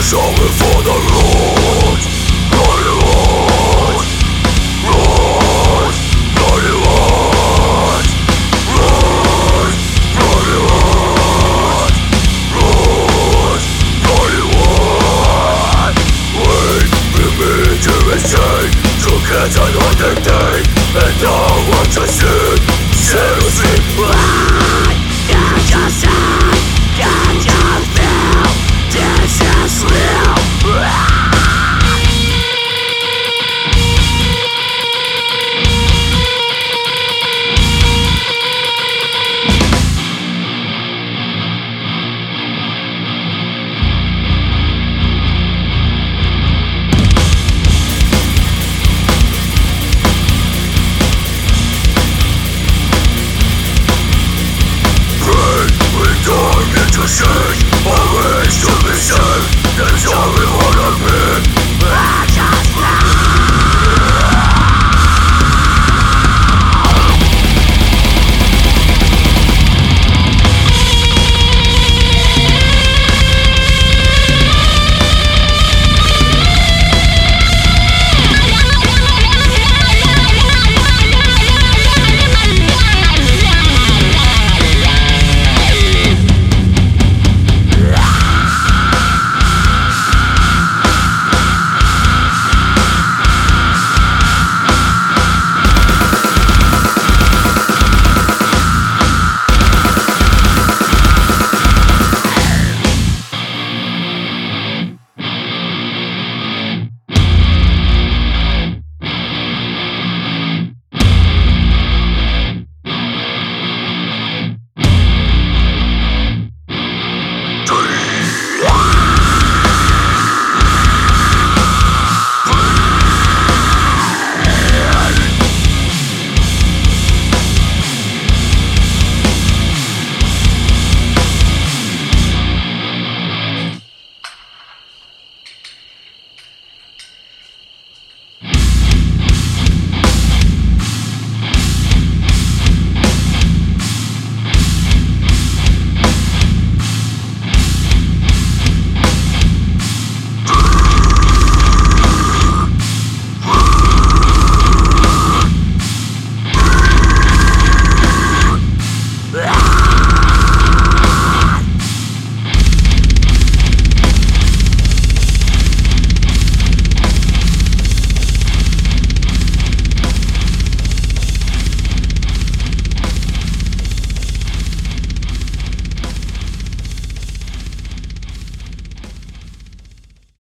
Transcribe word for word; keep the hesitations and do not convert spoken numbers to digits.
Showing for the road, Hollywood, road, Hollywood, road, Hollywood, road, Hollywood. Wait for me to escape, to get another day, and I want to see, seriously. Can't you see? Can't you feel? This is real. To see, always to be safe. There's only one.